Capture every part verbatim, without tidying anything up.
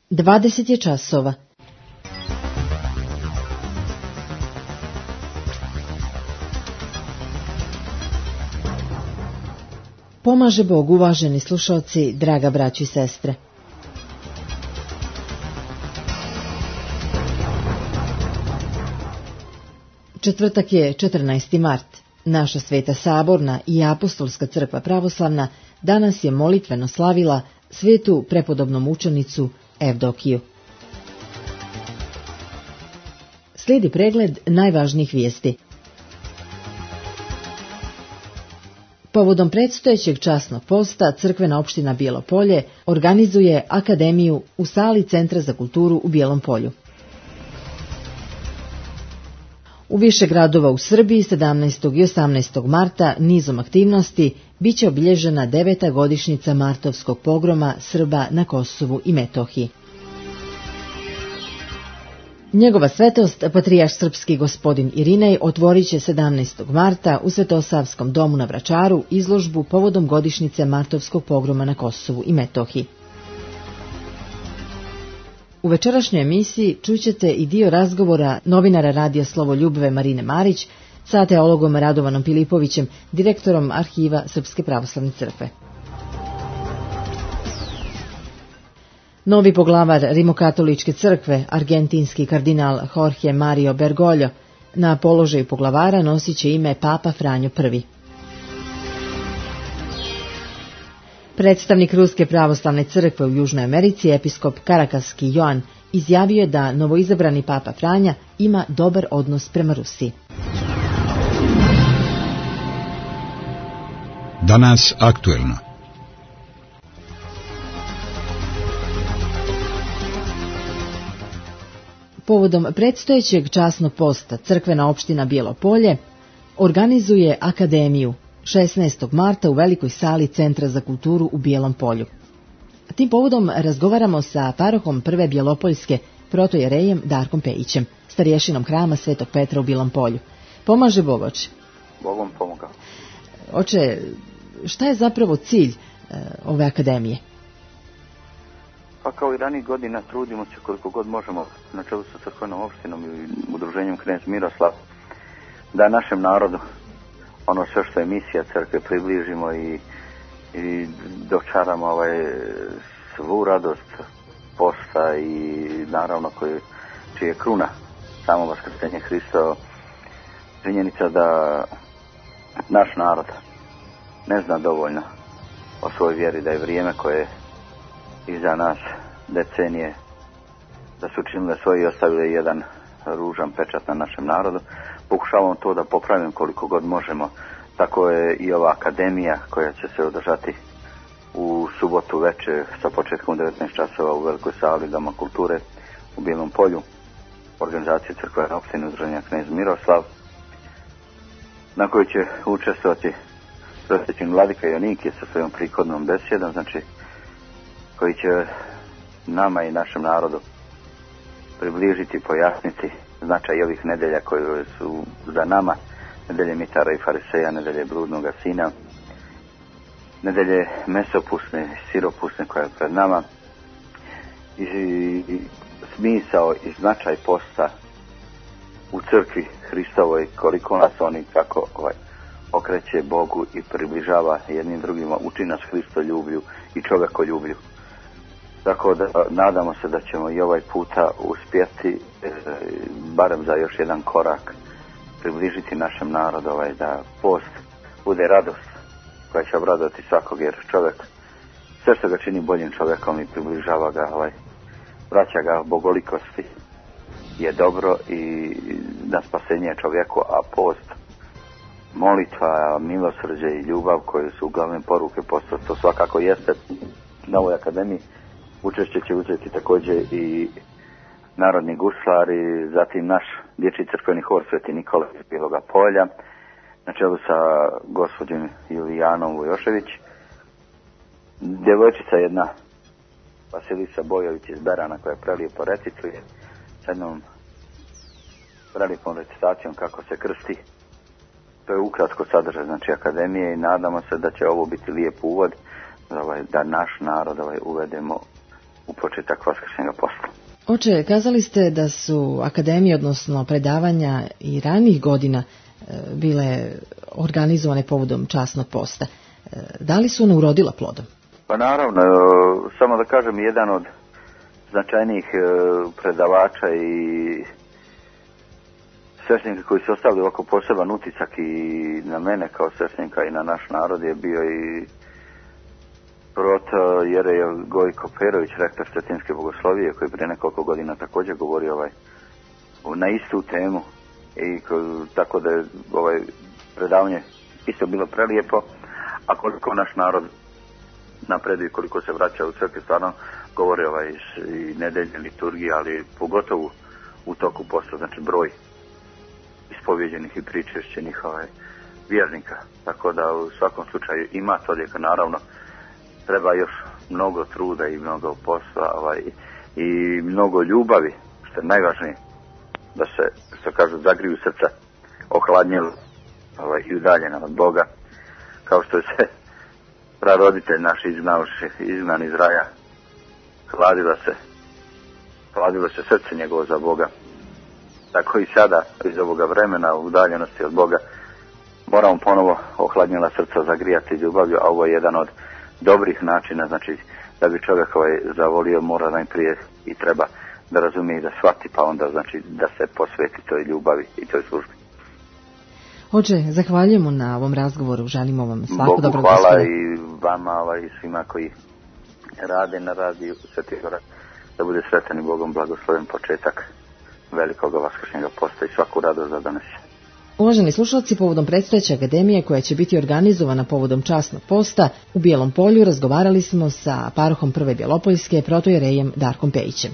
dvadeset je časova. Pomaže Bog, uvaženi slušalci, draga braćo i sestre. Četvrtak je četrnaesti mart. Naša Sveta Saborna i Apostolska crkva pravoslavna danas je molitveno slavila svetu prepodobnu mučenicu Evdokiju. Slijedi pregled najvažnijih vijesti. Povodom predstojećeg časnog posta crkvena opština Bijelo Polje organizuje akademiju u sali Centra za kulturu u Bijelom Polju. U više gradova u Srbiji sedamnaestog i osamnaestog marta nizom aktivnosti biće obilježena deveta godišnjica martovskog pogroma Srba na Kosovu i Metohiji. Njegova svetost, patrijarh srpski gospodin Irinej, otvorit će sedamnaestog marta u Svetosavskom domu na Vračaru izložbu povodom godišnjice martovskog pogroma na Kosovu i Metohiji. U večerašnjoj emisiji čućete i dio razgovora novinara radija Slovoljubove Marine Marić sa teologom Radovanom Pilipovićem, direktorom Arhiva Srpske pravoslavne crkve. Novi poglavar Rimokatoličke crkve, argentinski kardinal Jorge Mario Bergoglio, na položaju poglavara nosit će ime Papa Franjo Prvi. Predstavnik Ruske pravoslavne crkve u Južnoj Americi, episkop Karakaski Joan, izjavio je da novoizabrani Papa Franja ima dobar odnos prema Rusiji. Danas aktuelno. Povodom predstojećeg časnog posta crkvena opština Bijelo Polje organizuje akademiju šesnaestog marta u velikoj sali Centra za kulturu u Bijelom Polju. Tim povodom razgovaramo sa parohom Prve Bjelopoljske protojerejem Darkom Pejićem, starješinom hrama Svetog Petra u Bijelom Polju. Pomaže Bog, oče. Bogom pomogao. Oče, šta je zapravo cilj e, ove akademije? Pa kao i ranijih godina trudimo se koliko god možemo na čelu sa crkvenom opštinom i udruženjem Knez Miroslav da našem narodu ono sve što je misija crkve približimo i, i dočaramo ovaj, svu radost posta i naravno koji, čiji je kruna samo vaskrsenje Hristova, činjenica da naš narod ne zna dovoljno o svojoj vjeri, da je vrijeme koje iza nas decenije da su učinile svoje i ostavile jedan ružan pečat na našem narodu. Pokušavamo to da popravimo koliko god možemo. Tako je i ova akademija koja će se održati u subotu večer sa početkom devetnaest časova u velikoj sali Doma kulture u Bijelom Polju, organizacije crkvene opštine udruženja Knez Miroslav, na kojoj će učestvovati prosvećen vladika Jonike sa svojom prikodnom besjedom, znači koji će nama i našem narodu približiti, pojasniti značaj ovih nedelja koje su za nama, nedelje mitara i fariseja, nedelje bludnoga sina, nedelje mesopusne, siropusne koja je pred nama, i, i smisao i značaj posta u crkvi Hristovoj, koliko nas oni kako ovaj, okreće Bogu i približava jednim drugima, uči nas Hristoljublju i čovekoljublju. Tako da nadamo se da ćemo i ovaj puta uspjeti e, barem za još jedan korak približiti našem narodu, ovaj, da post bude radost koja će obradovati svakog, jer čovjek sve što ga čini boljim čovjekom i približava ga, ovaj, vraća ga bogolikosti je dobro i na spasenje čovjeku, a post, molitva, milosrđe i ljubav koje su glavne poruke posta, to svakako jeste na ovoj akademiji. Učešće će uzeti također i narodni guslari, zatim naš dječji crkveni hor Sveti Nikola iz Bijeloga Polja, na čelu sa gospođom Julijanom Vujošević, djevojčica jedna, Vasilisa Bojović iz Berana, koja prelijepo recituje, sa jednom prelijepom recitacijom kako se krsti. To je ukratko sadržaj, znači, akademije, i nadamo se da će ovo biti lijep uvod, ovaj, da naš narod ovaj, uvedemo u početak Vaskršnjega posta. Oče, kazali ste da su akademije, odnosno predavanja i ranijih godina bile organizovane povodom časnog posta. Da li su ona urodila plodom? Pa naravno, samo da kažem, jedan od značajnijih predavača i sveštenika koji su ostavili ovako poseban utisak i na mene kao sveštenika i na naš narod je bio i proto Jerej Gojko Perović, rektor Cetinske bogoslovije, koji prije nekoliko godina također govorio ovaj, na istu temu. I tako da je ovaj predavanje isto bilo prelijepo, a koliko naš narod napreduje, koliko se vraća u crkvi, stvarno govore ovaj i nedeljne liturgije, ali pogotovo u toku posta, znači broj ispovjeđenih i pričešćenih ovaj, vjernika. Tako da u svakom slučaju ima to odjeka, naravno treba još mnogo truda i mnogo posla ovaj, i mnogo ljubavi, što je najvažnije, da se, što kažu, zagriju srca, ohladnjelu ovaj, i udaljena od Boga, kao što je se praroditelj naš izgnavši, izgnan iz raja, hladila se, hladilo se srce njegovo za Boga. Tako i sada, iz ovoga vremena, u udaljenosti od Boga, moramo ponovo ohladnjela srca zagrijati ljubavlju, a ovo je jedan od dobrih načina, znači da bi čovjek ovaj zavolio, mora najprije i treba da razumije i da shvati, pa onda znači da se posveti toj ljubavi i toj službi. Oče, zahvaljujemo na ovom razgovoru, želimo vam svako dobro. Bogu hvala i vama ovaj, i svima koji rade na radiju Sveti Gora, da bude sretan i Bogom blagosloven početak velikog Vaskršnjega posta i svaku radost za danas. Uvaženi slušalci, povodom predstojeće akademije koja će biti organizovana povodom časnog posta u Bijelom Polju razgovarali smo sa parohom Prve Bjelopoljske, protojerejem Darkom Pejićem.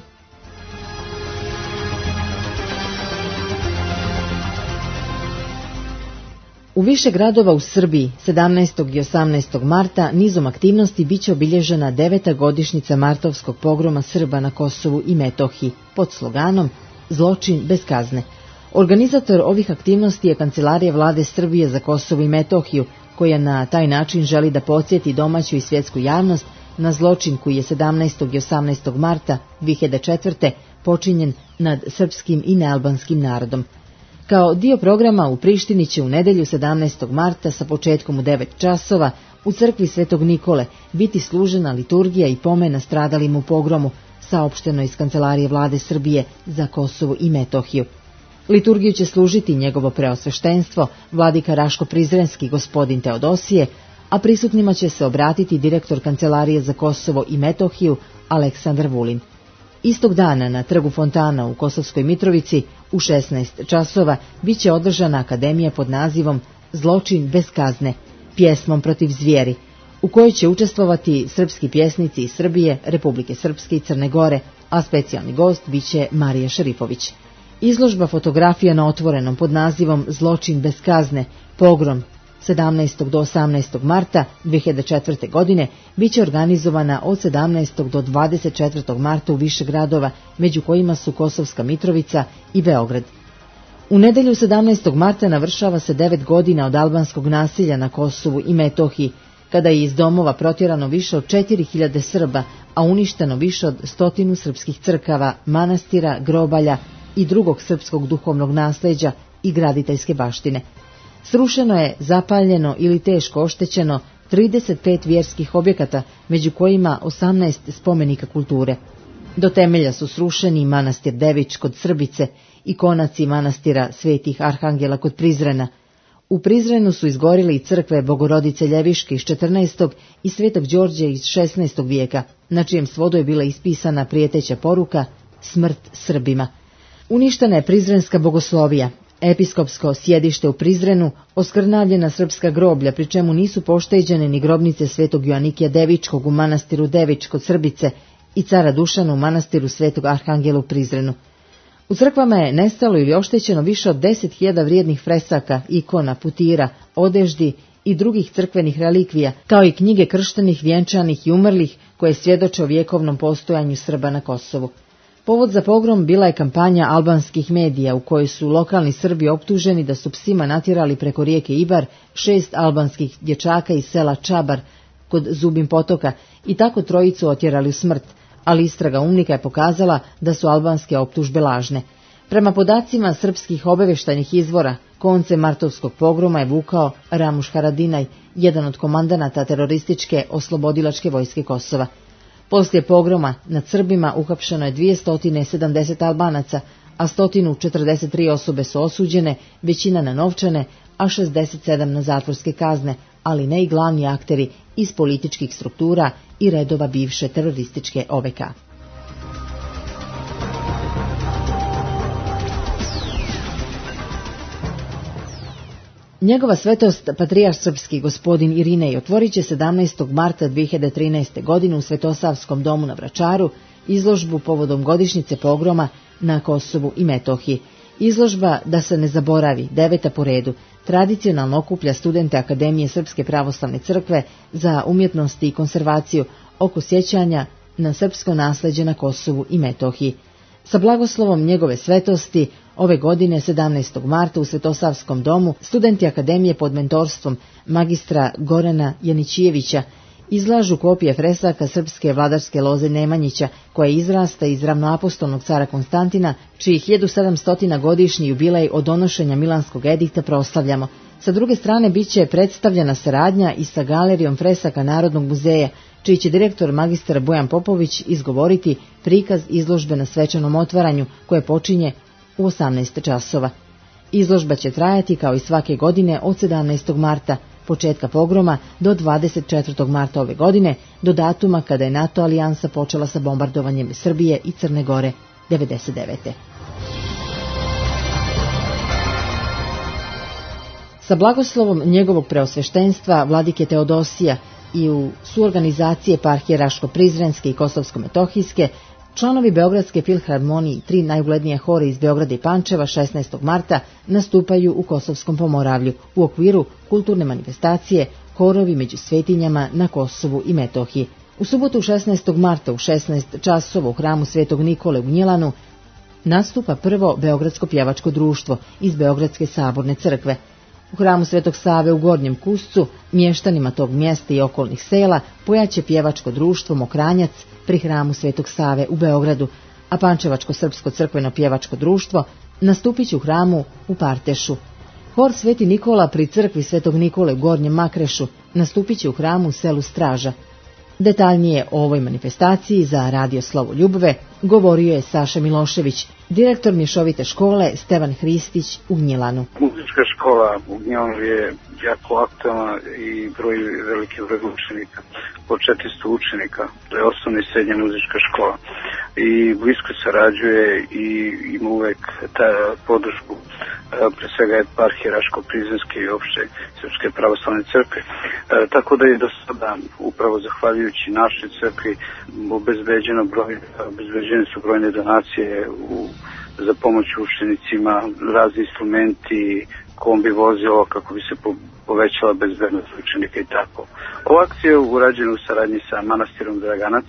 U više gradova u Srbiji sedamnaestog i osamnaestog marta nizom aktivnosti biće obilježena deveta godišnjica martovskog pogroma Srba na Kosovu i Metohiji pod sloganom Zločin bez kazne. Organizator ovih aktivnosti je Kancelarija Vlade Srbije za Kosovo i Metohiju, koja na taj način želi da podsjeti domaću i svjetsku javnost na zločin koji je sedamnaestog i osamnaestog marta dve hiljade četvrte. počinjen nad srpskim i nealbanskim narodom. Kao dio programa u Prištini će u nedjelju sedamnaestog marta sa početkom u devet časova u crkvi Svetog Nikole biti služena liturgija i pomena stradalim u pogromu, saopšteno iz Kancelarije Vlade Srbije za Kosovo i Metohiju. Liturgiju će služiti njegovo preosveštenstvo, vladika Raško Prizrenski, gospodin Teodosije, a prisutnima će se obratiti direktor Kancelarije za Kosovo i Metohiju Aleksandar Vulin. Istog dana na trgu Fontana u Kosovskoj Mitrovici u šesnaest časova biće održana akademija pod nazivom Zločin bez kazne, pjesmom protiv zvijeri, u kojoj će učestvovati srpski pjesnici iz Srbije, Republike Srpske i Crne Gore, a specijalni gost biće Marija Šerifović. Izložba fotografija na otvorenom pod nazivom Zločin bez kazne, pogrom sedamnaestog do osamnaestog marta dve hiljade četvrte. godine biće organizovana od sedamnaestog do dvadeset četvrtog marta u više gradova, među kojima su Kosovska Mitrovica i Beograd. U nedjelju sedamnaestog marta navršava se devet godina od albanskog nasilja na Kosovu i Metohiji, kada je iz domova protjerano više od četiri hiljade Srba, a uništeno više od stotinu srpskih crkava, manastira, grobalja i drugog srpskog duhovnog nasljeđa i graditeljske baštine. Srušeno je, zapaljeno ili teško oštećeno trideset pet vjerskih objekata, među kojima osamnaest spomenika kulture. Do temelja su srušeni manastir Dević kod Srbice i konaci manastira Svetih Arhangela kod Prizrena. U Prizrenu su izgorili i crkve Bogorodice Ljeviške iz četrnaestog. i Svetog Đorđe iz šesnaestog. vijeka, na čijem svodu je bila ispisana prijeteća poruka Smrt Srbima. Uništena je Prizrenska bogoslovija, episkopsko sjedište u Prizrenu, oskrnavljena srpska groblja, pri čemu nisu pošteđene ni grobnice Svetog Joanikija Devičkog u manastiru Dević kod Srbice i cara Dušana u manastiru Svetog Arhangela u Prizrenu. U crkvama je nestalo ili oštećeno više od deset hiljada vrijednih fresaka, ikona, putira, odeždi i drugih crkvenih relikvija, kao i knjige krštenih, vjenčanih i umrlih koje svjedoče o vjekovnom postojanju Srba na Kosovu. Povod za pogrom bila je kampanja albanskih medija u kojoj su lokalni Srbi optuženi da su psima natjerali preko rijeke Ibar šest albanskih dječaka iz sela Čabar kod Zubin potoka i tako trojicu otjerali u smrt, ali istraga UNMIK-a je pokazala da su albanske optužbe lažne. Prema podacima srpskih obavještajnih izvora, konce martovskog pogroma je vukao Ramuš Haradinaj, jedan od komandanata terorističke oslobodilačke vojske Kosova. Poslije pogroma nad Srbima uhapšeno je dvjesto sedamdeset Albanaca, a sto četrdeset tri osobe su osuđene, većina na novčane, a šezdeset sedam na zatvorske kazne, ali ne i glavni akteri iz političkih struktura i redova bivše terorističke O V K. Njegova svetost, patrijarh srpski gospodin Irinej, otvorit će sedamnaestog marta dve hiljade trinaeste. godine u Svetosavskom domu na Vračaru izložbu povodom godišnjice pogroma na Kosovu i Metohiji. Izložba, da se ne zaboravi, deveta po redu, tradicionalno okuplja studente Akademije Srpske pravoslavne crkve za umjetnost i konservaciju oko sjećanja na srpsko nasleđe na Kosovu i Metohiji. Sa blagoslovom njegove svetosti, ove godine sedamnaestog marta u Svetosavskom domu studenti Akademije pod mentorstvom magistra Gorana Janićijevića izlažu kopije fresaka srpske vladarske loze Nemanjića, koja izrasta iz ravnoapostolnog cara Konstantina, čiji hiljadu sedamstoti godišnji jubilej od donošenja Milanskog edikta proslavljamo. Sa druge strane biće predstavljena saradnja i sa galerijom fresaka Narodnog muzeja, čiji će direktor magistar Bojan Popović izgovoriti prikaz izložbe na svečanom otvaranju, koje počinje u osamnaest časova. Izložba će trajati kao i svake godine od sedamnaestog marta, početka pogroma, do dvadeset četvrtog marta ove godine, do datuma kada je NATO alijansa počela sa bombardovanjem Srbije i Crne Gore devedeset devete. Sa blagoslovom njegovog preosveštenstva vladike Teodosija i u suorganizacije eparhije Raško-Prizrenske i Kosovsko-Metohijske, članovi Beogradske filharmonije i tri najuglednije hore iz Beograda i Pančeva šesnaestog marta nastupaju u Kosovskom Pomoravlju u okviru kulturne manifestacije Horovi među svetinjama na Kosovu i Metohiji. U subotu šesnaestog marta u šesnaest časova u hramu Svetog Nikole u Gnjilanu nastupa prvo Beogradsko pjevačko društvo iz Beogradske saborne crkve. U hramu Svetog Save u Gornjem Kuscu, mještanima tog mjesta i okolnih sela, pojaće pjevačko društvo Mokranjac pri hramu Svetog Save u Beogradu, a Pančevačko srpsko crkveno pjevačko društvo nastupit će u hramu u Partešu. Hor Sveti Nikola pri crkvi Svetog Nikole u Gornjem Makrešu nastupit će u hramu u selu Straža. Detaljnije o ovoj manifestaciji za Radio Slovo Ljubve govorio je Saša Milošević, direktor mješovite škole Stevan Hristić u Gnjilanu. Muzička škola u Gnjilanu je jako aktualna i broj veliki broj učenika, po četiristo učenika, to je osnovna i srednja muzička škola. I blisko sarađuje i ima uvek ta podršku, pre svega eparhije Raško-Prizrenske i opšte Srpske pravoslavne crkve. E, tako da je do sada, upravo zahvaljujući našoj crkvi, obezbeđeno broj, obezbeđene su brojne donacije u, za pomoć učenicima, razni instrumenti, kombi vozilo kako bi se po, povećala bezbednost učenika i tako. Ova akcija je urađena u saradnji sa manastirom Draganac.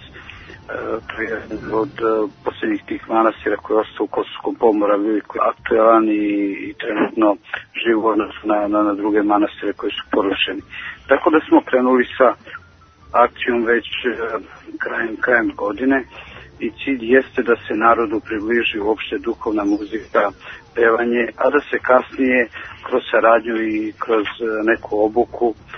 To je od posljednjih tih manastira koji je ostao u Kosovskom Pomoravlju i koji je aktualan i, i trenutno živ u odnosu na, na, na druge manastire koji su porušeni. Tako da smo krenuli sa akcijom već krajem, krajem godine i cilj jeste da se narodu približi uopšte duhovna muzika, pevanje, a da se kasnije kroz saradnju i kroz neku obuku um,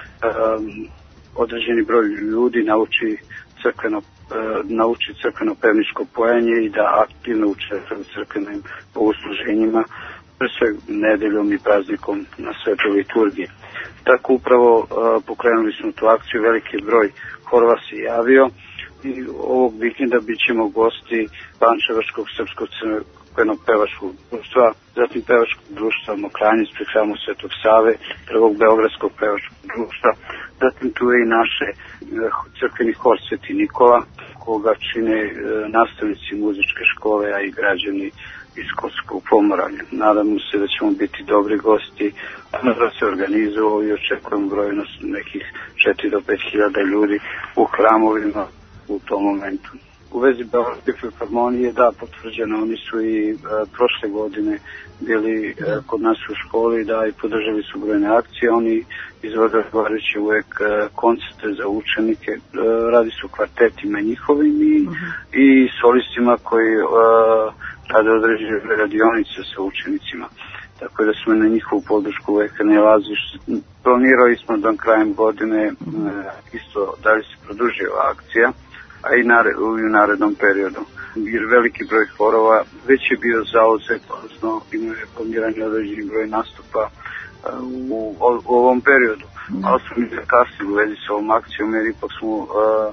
određeni broj ljudi nauči crkveno nauči crkveno pevničko pojanje i da aktivno učestvuju u crkvenim bogosluženjima, pre svega nedeljom i praznikom na svetoj liturgiji. Tako upravo uh, pokrenuli smo tu akciju, veliki broj horova se javio i ovog vikenda bit ćemo gosti Pančevačkog srpskog crkvenog pevačkog društva, zatim pevačkog društva Mokranjac pri hramu Svetog Save, prvog Beogradskog pevačkog društva, zatim tu je i naše uh, crkveni hor Sveti Nikola, koga čine e, nastavnici muzičke škole, a i građani iz Kosovskog Pomoravlja. Nadamo se da ćemo biti dobri gosti, a da se organizovao i očekujemo brojnost nekih četiri do pet hiljada ljudi u hramovima u tom momentu. U vezi Beogradske filharmonije, da, potvrđeno, oni su i e, prošle godine bili e, kod nas u školi, da, i podržali su brojne akcije, oni izvode odgovarajući uvek e, koncerte za učenike, e, radi su kvartetima njihovim i, uh-huh. i solistima koji e, rade određene radionice sa učenicima. Tako da smo na njihovu podršku uvek nalazi. Planirali smo da krajem godine e, isto da li se produži ova akcija, a i nared, u narednom periodu. Jer veliki broj horova već je bio zauzet, odnosno imao je planiranje određeni broj nastupa uh, u, u ovom periodu. Mm. Ali smo mi zakasnili u vezi sa ovom akcijom, jer ipak smo uh,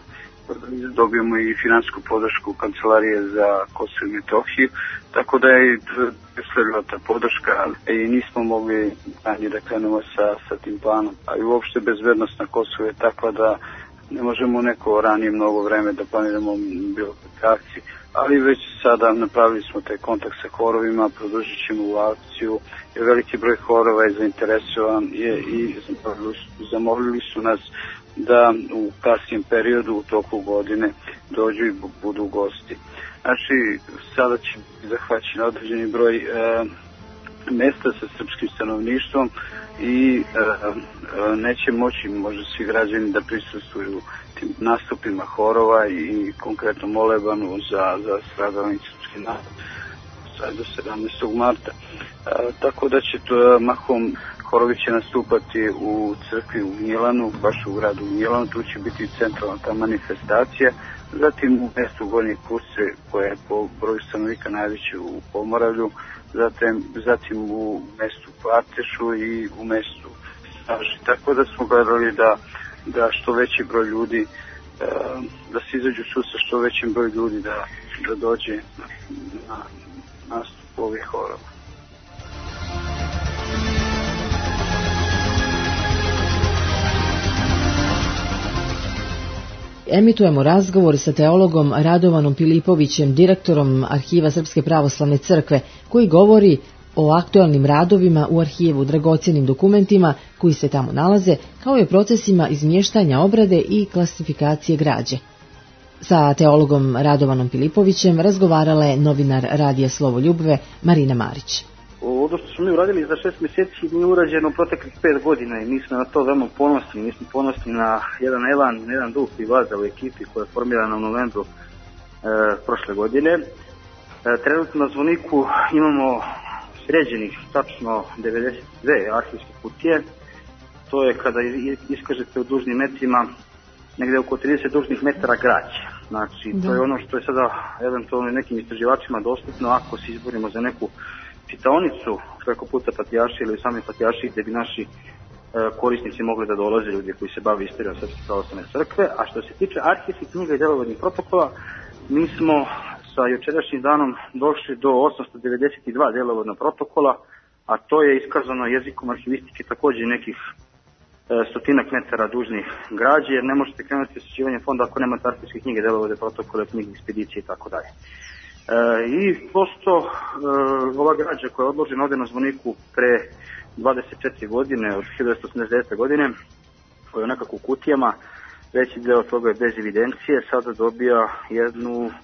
dobijemo i finansijsku podršku Kancelarije za Kosovo i Metohiju, tako da je sledila ta podrška i nismo mogli ranije da krenemo sa, sa tim planom. A i uopšte bezbednost na Kosovu je takva da ne možemo neko ranije mnogo vreme da planiramo bilo kakve akcije, ali već sada napravili smo taj kontakt sa horovima, produžit ćemo u akciju, jer veliki broj horova je zainteresovan je, i zamolili su nas da u kasnijem periodu, u toku godine, dođu i budu gosti. Znači, sada će zahvaćen određeni broj e, mesta sa srpskim stanovništvom i e, e, neće moći možda svi građani da prisustvuju tim nastupima horova i, i konkretno molebanu za, za stradalni srpski narod do sedamnaestog marta. E, tako da će to mahom horovi će nastupati u crkvi u Gnjilanu, baš u gradu u Gnjilanu, tu će biti centralna ta manifestacija, zatim u mestu Gornje Kustre, koje je po broju stanovnika najveće u Pomoravlju, zatim, zatim u mestu Partešu i u mestu Staži. Tako da smo gledali da, da što veći broj ljudi, da se izađu susret što većim broj ljudi da, da dođe na, na nastup ovih horova. Emitujemo razgovor sa teologom Radovanom Pilipovićem, direktorom Arhiva Srpske pravoslavne crkve, koji govori o aktualnim radovima u arhivu, dragocjenim dokumentima koji se tamo nalaze, kao i o procesima izmještanja, obrade i klasifikacije građe. Sa teologom Radovanom Pilipovićem razgovarala je novinar Radija Slovo Ljubve Marina Marić. Ovo što smo mi uradili za šest mjeseci nije urađeno proteklih pet godina i mi smo na to veoma ponosni. Mi smo ponosni na jedan elan, na jedan duh i vlada u ekipi koja je formirana u novembru e, prošle godine. E, trenutno na zvoniku imamo sređenih tačno devedeset dve arhivske kutije. To je kada iskažete u dužnim metrima negdje oko trideset dužnih metara građe. Znači, da. To je ono što je sada eventualno nekim istraživačima dostupno ako se izborimo za neku čitaonicu preko puta Patrijaršije ili sami Patrijaršije gdje bi naši e, korisnici mogli da dolaze, ljudi koji se bave istorijom Srpske pravoslavne crkve. A što se tiče arhivskih knjiga i djelovodnih protokola, mi smo sa jučerašnjim danom došli do osamsto devedeset dva djelovodna protokola, a to je iskazano jezikom arhivistike također nekih e, stotinak metara dužnih građe, jer ne možete krenuti osjećivanje fonda ako nemate arhivske knjige, djelovodne protokole, knjige, ekspedicije i tako dalje. E, I prosto e, ova građa koja je odložena ovdje na zvoniku pre dvadeset četiri godine, od hiljadu devetsto osamdeset devete godine, koja je nekako u kutijama, veći deo toga je bez evidencije, sada dobija jednu e,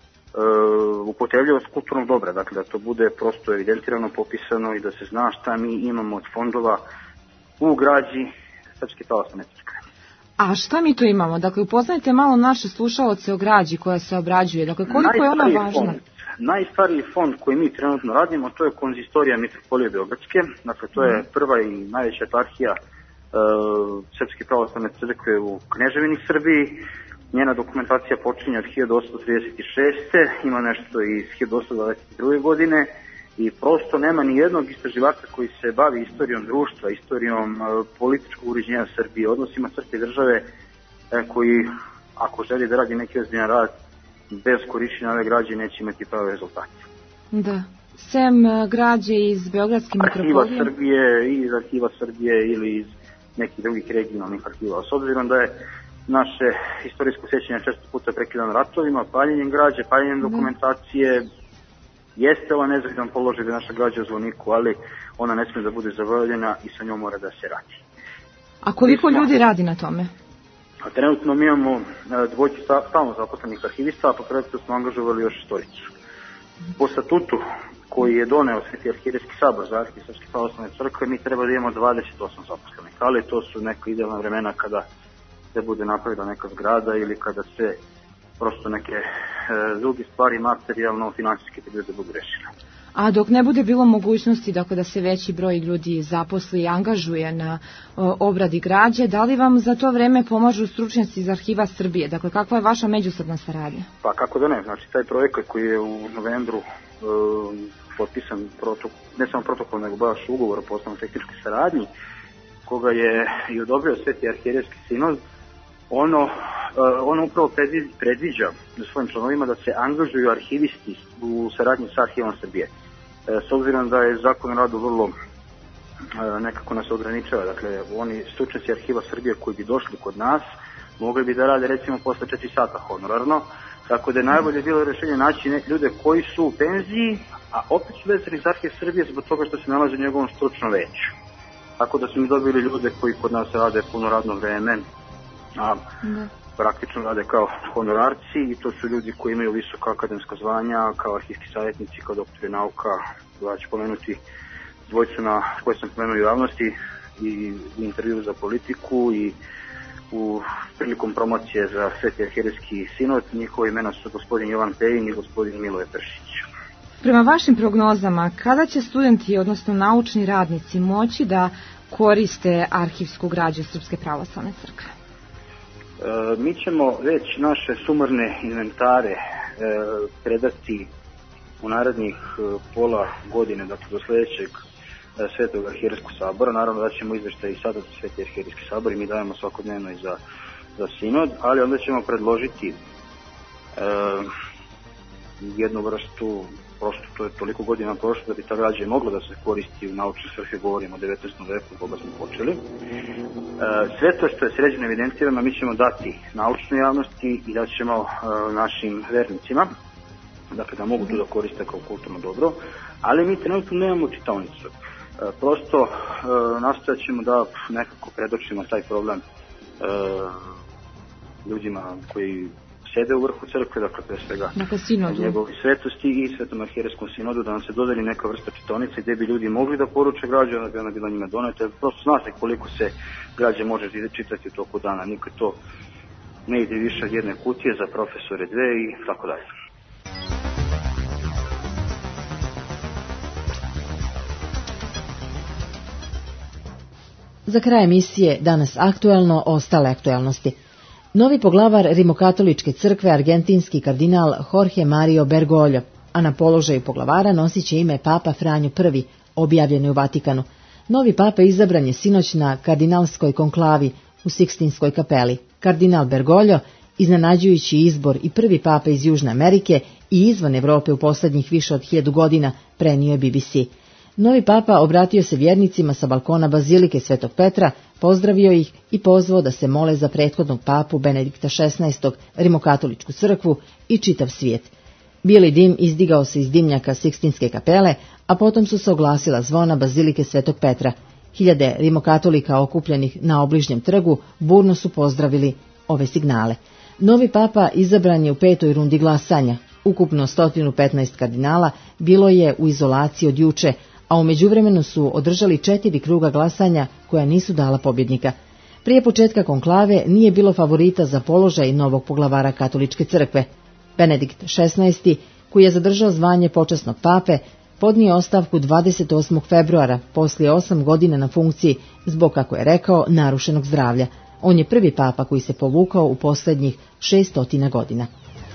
upotrebljivost kulturnog dobra, dakle da to bude prosto evidentirano, popisano i da se zna šta mi imamo od fondova u građi Srpske pravoslavne crkve. A šta mi tu imamo? Dakle, upoznajte malo naše slušaoce o građi koja se obrađuje. Dakle, koliko je ona važna? Fond, najstariji fond koji mi trenutno radimo, to je konzistorija Mitropolije Beogradske. Dakle, to je prva i najveća eparhija e, Srpske pravoslavne crkve u Kneževini Srbiji. Njena dokumentacija počinje od hiljadu osamsto trideset šeste. Ima nešto iz hiljadu osamsto dvadeset druge godine. I prosto nema ni jednog istraživača koji se bavi istorijom društva, istorijom e, političkog uređenja Srbije, odnosima crkve i države, e, koji, ako želi da radi neki ozbiljan rad, bez korišćenja ove građe neće imati prave rezultate. Da. Sem građe iz Beogradske Arhiva mitropolije? Srbije, i iz Arhiva Srbije ili iz nekih drugih regionalnih arhiva. S obzirom da je naše istorijsko sjećanje često puta prekidano ratovima, paljenjem građe, paljenjem da. dokumentacije, jeste ova nezavidan položaj da naša građa u zvoniku, ali ona ne smije da bude zaboravljena i sa njom mora da se radi. A koliko smo, ljudi radi na tome? A trenutno mi imamo dvojicu stalno zaposlenih arhivista, a po projektu smo angažovali još storicu. Po statutu koji je doneo Sveti arhijerejski sabor za arhiv Srpske pravoslavne crkve, mi treba da imamo dvadeset osam zaposlenih, ali to su neka idealna vremena kada se bude napravila neka zgrada ili kada se prosto neke e, druge stvari materijalno, finansijske prirode budu rešile. A dok ne bude bilo mogućnosti dakle, da se veći broj ljudi zaposli i angažuje na o, obradi građe, da li vam za to vreme pomažu stručnjaci iz Arhiva Srbije? Dakle, kakva je vaša međusobna saradnja? Pa kako da ne, znači taj projekat koji je u novembru e, potpisan protokol, ne samo protokol, nego baš ugovor o poslovno-tehničkoj saradnji, koga je i odobrio Sveti arhijerejski sinod, ono, uh, ono upravo predviđa u svojim članovima da se angažuju arhivisti u saradnji sa Arhivom Srbije. E, s obzirom da je zakon o radu vrlo uh, nekako nas ograničava, dakle oni stručnjaci Arhiva Srbije koji bi došli kod nas mogli bi da rade recimo posle četiri sata honorarno, tako da je najbolje bilo rešenje naći neke ljude koji su u penziji, a opet su vezani za Arhiv Srbije zbog toga što se nalaze u njegovom stručnom veću. Tako da su mi dobili ljude koji kod nas rade puno radno vreme, a da. praktično rade kao honorarci, i to su ljudi koji imaju visoka akademska zvanja, kao arhivski savjetnici, kao doktori nauka. Ja ću pomenuti dvojicu na koje sam pomenuo u javnosti i u intervju za Politiku i u prilikom promocije za Sveti arhijerejski sinod. Njihove imena su gospodin Jovan Pejin i gospodin Miloje Pršić. Prema vašim prognozama, kada će studenti, odnosno naučni radnici, moći da koriste arhivsku građu Srpske pravoslavne crkve? E, mi ćemo već naše sumarne inventare e, predati u narednih e, pola godine, dakle do sledećeg e, Svetog arhijerejskog sabora. Naravno da ćemo izveštaj i sada za Sveti arhijerejski sabor i mi dajemo svakodnevno i za, za sinod, ali onda ćemo predložiti e, jednu vrstu, prosto to je toliko godina prošlo da bi ta građa mogla da se koristi u naučne svrhe, govorimo o devetnaestom veku, koga smo počeli. E, sve to što je sređeno evidentirano mi ćemo dati naučnoj javnosti i da ćemo e, našim vernicima, dakle da mogu to da koriste kao kulturno dobro, ali mi trenutno nemamo čitaonicu. E, prosto e, nastojat ćemo da nekako predočimo taj problem e, ljudima koji sede u vrhu crkve, dakle pre svega njegovi svetosti i Svetom arhijerejskom sinodu, da nam se dodeli neka vrsta čitaonice gde bi ljudi mogli da poruče građu, da bi ona bila njima donete. Prosto zna se koliko se građe može čitati u toku dana, nikad to ne ide više od jedne kutije za profesore dve i tako dalje. Za kraj emisije danas aktuelno, ostale aktuelnosti. Novi poglavar Rimokatoličke crkve, argentinski kardinal Jorge Mario Bergoglio, a na položaju poglavara nosit će ime Papa Franjo Prvi, objavljeno u Vatikanu. Novi papa izabran je sinoć na kardinalskoj konklavi u Sikstinskoj kapeli. Kardinal Bergoglio, iznenađujući izbor i prvi papa iz Južne Amerike i izvan Evrope u poslednjih više od hiljadu godina, prenio je B B C. Novi papa obratio se vjernicima sa balkona Bazilike Svetog Petra, pozdravio ih i pozvao da se mole za prethodnog papu Benedikta šesnaestog, Rimokatoličku crkvu i čitav svijet. Bijeli dim izdigao se iz dimnjaka Sikstinske kapele, a potom su se oglasila zvona Bazilike Svetog Petra. Hiljade rimokatolika okupljenih na obližnjem trgu burno su pozdravili ove signale. Novi papa izabran je u petoj rundi glasanja. Ukupno sto petnaest kardinala bilo je u izolaciji od juče, a u međuvremenu su održali četiri kruga glasanja koja nisu dala pobjednika. Prije početka konklave nije bilo favorita za položaj novog poglavara Katoličke crkve. Benedikt šesnaesti, koji je zadržao zvanje počasnog pape, podnio ostavku dvadeset osmog februara, poslije osam godina na funkciji, zbog, kako je rekao, narušenog zdravlja. On je prvi papa koji se povukao u posljednjih šeststotina godina.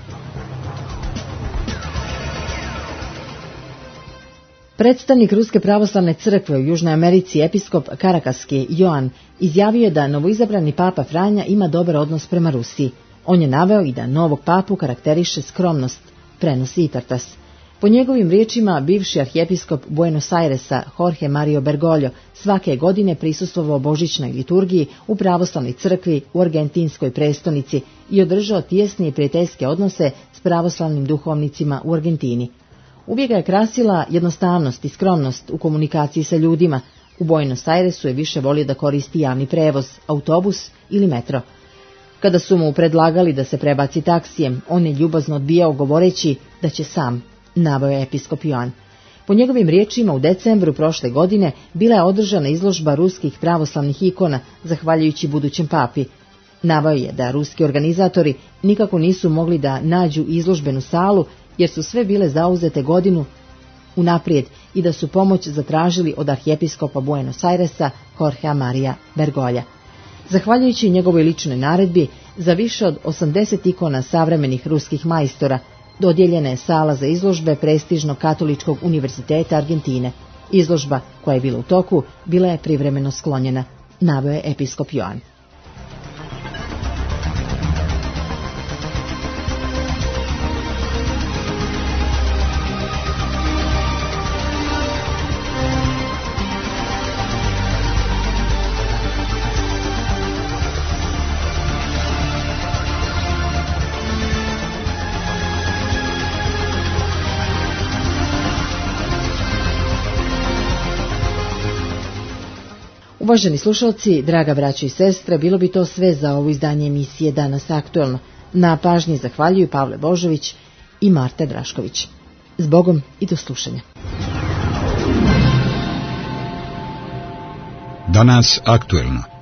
Predstavnik Ruske pravoslavne crkve u Južnoj Americi, episkop Karakaski Joan, izjavio je da novoizabrani papa Franja ima dobar odnos prema Rusiji. On je naveo i da novog papu karakteriše skromnost, prenosi Itartas. Po njegovim riječima, bivši arhijepiskop Buenos Airesa Jorge Mario Bergoglio svake godine prisustvovao božićnoj liturgiji u pravoslavnoj crkvi u argentinskoj prestonici i održao tijesne i prijateljske odnose s pravoslavnim duhovnicima u Argentini. Uvijek ga je krasila jednostavnost i skromnost u komunikaciji sa ljudima. U Buenos Airesu je više volio da koristi javni prevoz, autobus ili metro. Kada su mu predlagali da se prebaci taksijem, on je ljubazno odbijao govoreći da će sam, naveo je episkop Joan. Po njegovim riječima, u decembru prošle godine bila je održana izložba ruskih pravoslavnih ikona, zahvaljujući budućem papi. Naveo je da ruski organizatori nikako nisu mogli da nađu izložbenu salu, jer su sve bile zauzete godinu unaprijed i da su pomoć zatražili od arhijepiskopa Buenos Airesa Jorgea Maria Bergolja. Zahvaljujući njegovoj ličnoj naredbi, za više od osamdeset ikona savremenih ruskih majstora dodijeljena je sala za izložbe prestižnog katoličkog univerziteta Argentine. Izložba, koja je bila u toku, bila je privremeno sklonjena, naveo je episkop Joan. Uvaženi slušalci, draga braćo i sestre, bilo bi to sve za ovo izdanje emisije Danas aktuelno. Na pažnji zahvaljuju Pavle Božović i Marta Drašković. S Bogom i do slušanja. Danas aktuelno.